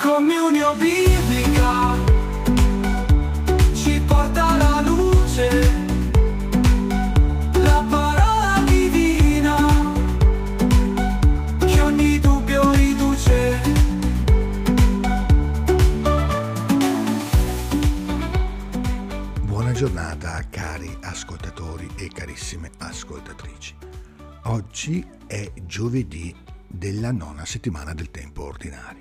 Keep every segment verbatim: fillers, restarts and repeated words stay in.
Comunione biblica ci porta alla luce, la parola divina che ogni dubbio riduce. Buona giornata cari ascoltatori e carissime ascoltatrici. Oggi è giovedì della nona settimana del tempo ordinario.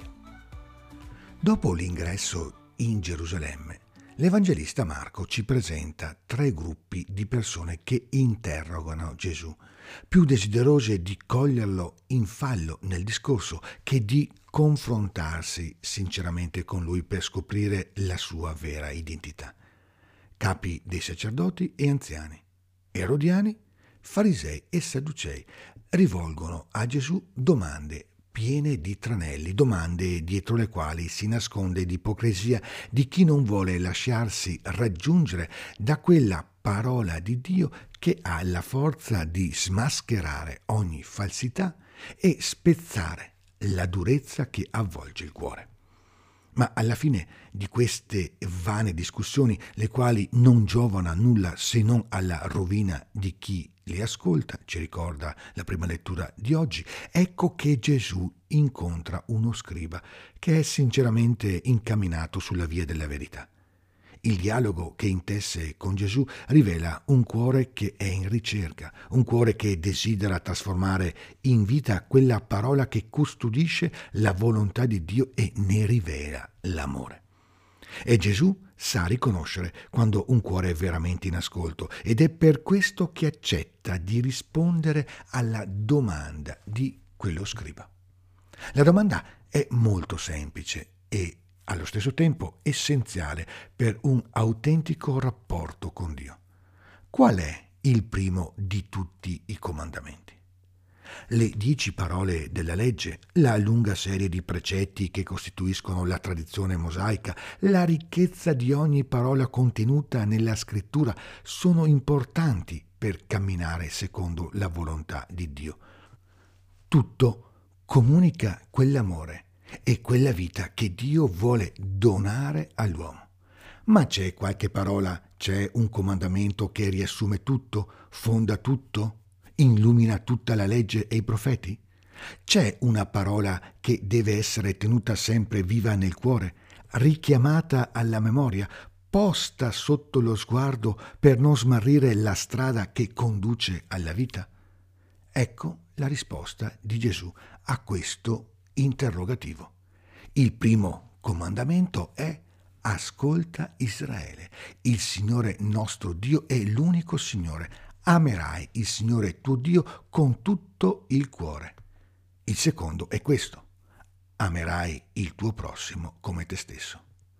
Dopo l'ingresso in Gerusalemme, l'Evangelista Marco ci presenta tre gruppi di persone che interrogano Gesù, più desiderose di coglierlo in fallo nel discorso che di confrontarsi sinceramente con lui per scoprire la sua vera identità. Capi dei sacerdoti e anziani, erodiani, farisei e sadducei rivolgono a Gesù domande piene di tranelli, domande dietro le quali si nasconde l'ipocrisia di chi non vuole lasciarsi raggiungere da quella parola di Dio che ha la forza di smascherare ogni falsità e spezzare la durezza che avvolge il cuore. Ma alla fine di queste vane discussioni, le quali non giovano a nulla se non alla rovina di chi le ascolta, ci ricorda la prima lettura di oggi, ecco che Gesù incontra uno scriba che è sinceramente incamminato sulla via della verità. Il dialogo che intesse con Gesù rivela un cuore che è in ricerca, un cuore che desidera trasformare in vita quella parola che custodisce la volontà di Dio e ne rivela l'amore. E Gesù sa riconoscere quando un cuore è veramente in ascolto ed è per questo che accetta di rispondere alla domanda di quello scriba. La domanda è molto semplice e allo stesso tempo essenziale per un autentico rapporto con Dio. Qual è il primo di tutti i comandamenti? Le dieci parole della legge, la lunga serie di precetti che costituiscono la tradizione mosaica, la ricchezza di ogni parola contenuta nella scrittura sono importanti per camminare secondo la volontà di Dio. Tutto comunica quell'amore e quella vita che Dio vuole donare all'uomo. Ma c'è qualche parola, c'è un comandamento che riassume tutto, fonda tutto, illumina tutta la legge e i profeti? C'è una parola che deve essere tenuta sempre viva nel cuore, richiamata alla memoria, posta sotto lo sguardo per non smarrire la strada che conduce alla vita? Ecco la risposta di Gesù a questo interrogativo. Il primo comandamento è: ascolta Israele, il Signore nostro Dio è l'unico Signore. Amerai il Signore tuo Dio con tutto il cuore. Il secondo è questo: amerai il tuo prossimo come te stesso.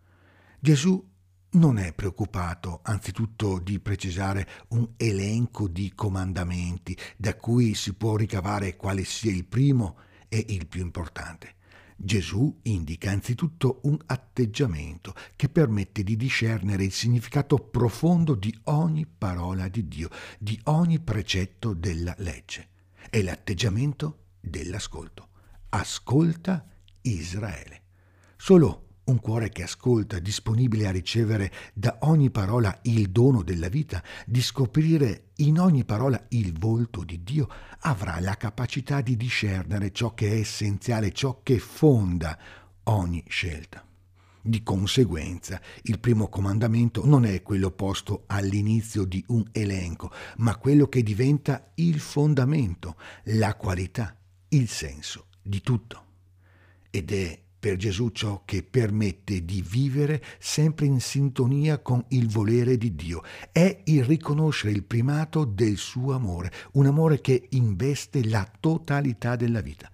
Gesù non è preoccupato anzitutto di precisare un elenco di comandamenti da cui si può ricavare quale sia il primo e il più importante. Gesù indica anzitutto un atteggiamento che permette di discernere il significato profondo di ogni parola di Dio, di ogni precetto della legge. È l'atteggiamento dell'ascolto. Ascolta Israele. Solo un cuore che ascolta, disponibile a ricevere da ogni parola il dono della vita, di scoprire in ogni parola il volto di Dio, avrà la capacità di discernere ciò che è essenziale, ciò che fonda ogni scelta. Di conseguenza, il primo comandamento non è quello posto all'inizio di un elenco, ma quello che diventa il fondamento, la qualità, il senso di tutto. Ed è per Gesù ciò che permette di vivere sempre in sintonia con il volere di Dio. È il riconoscere il primato del suo amore, un amore che investe la totalità della vita.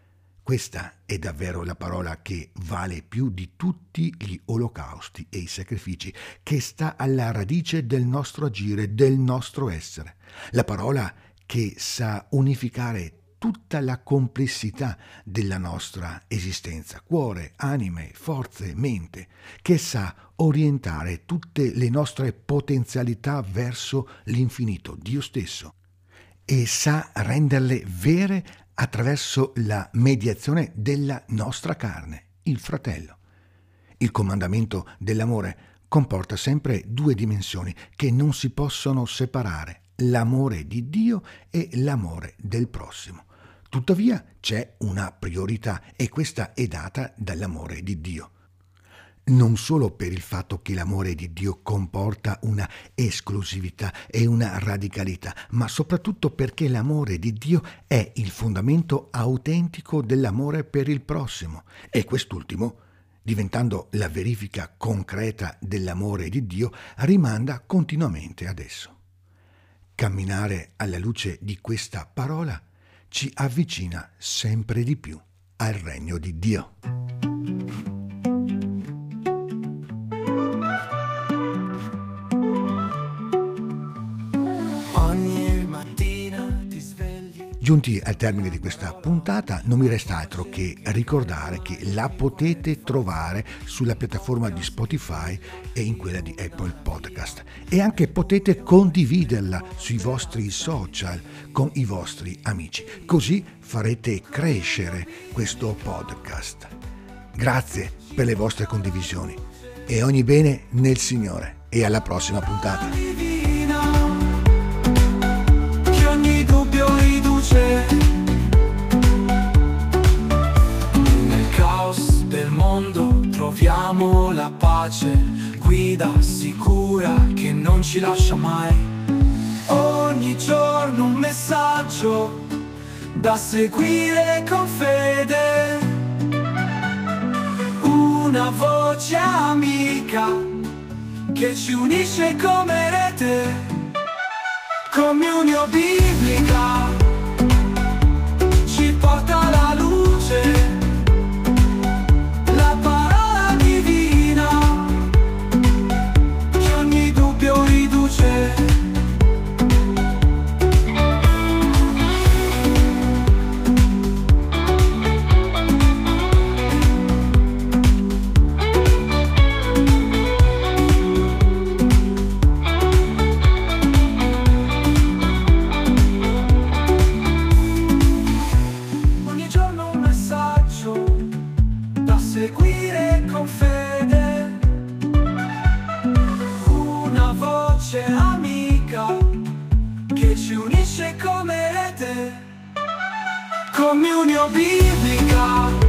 Questa è davvero la parola che vale più di tutti gli olocausti e i sacrifici, che sta alla radice del nostro agire, del nostro essere. La parola che sa unificare tutta la complessità della nostra esistenza, cuore, anime, forze, mente, che sa orientare tutte le nostre potenzialità verso l'infinito, Dio stesso, e sa renderle vere attraverso la mediazione della nostra carne, il fratello. Il comandamento dell'amore comporta sempre due dimensioni che non si possono separare: l'amore di Dio e l'amore del prossimo. Tuttavia c'è una priorità e questa è data dall'amore di Dio. Non solo per il fatto che l'amore di Dio comporta una esclusività e una radicalità, ma soprattutto perché l'amore di Dio è il fondamento autentico dell'amore per il prossimo e quest'ultimo, diventando la verifica concreta dell'amore di Dio, rimanda continuamente ad esso. Camminare alla luce di questa parola ci avvicina sempre di più al regno di Dio. Ogni mattina ti svegli. Giunti al termine di questa puntata, non mi resta altro che ricordare che la potete trovare sulla piattaforma di Spotify e in quella di Apple Podcast e anche potete condividerla sui vostri social con i vostri amici. Così farete crescere questo podcast. Grazie per le vostre condivisioni e ogni bene nel Signore e alla prossima puntata. Che ogni dubbio riduce. Nel caos del mondo troviamo la pace, guida sicura che non ci lascia mai. Ogni giorno un messaggio da seguire con fede, una voce amica che ci unisce come rete. Comunione biblica ci porta alla luce, la parola divina che ogni dubbio riduce. Seguire con fede, una voce amica che ci unisce come rete. Comunione biblica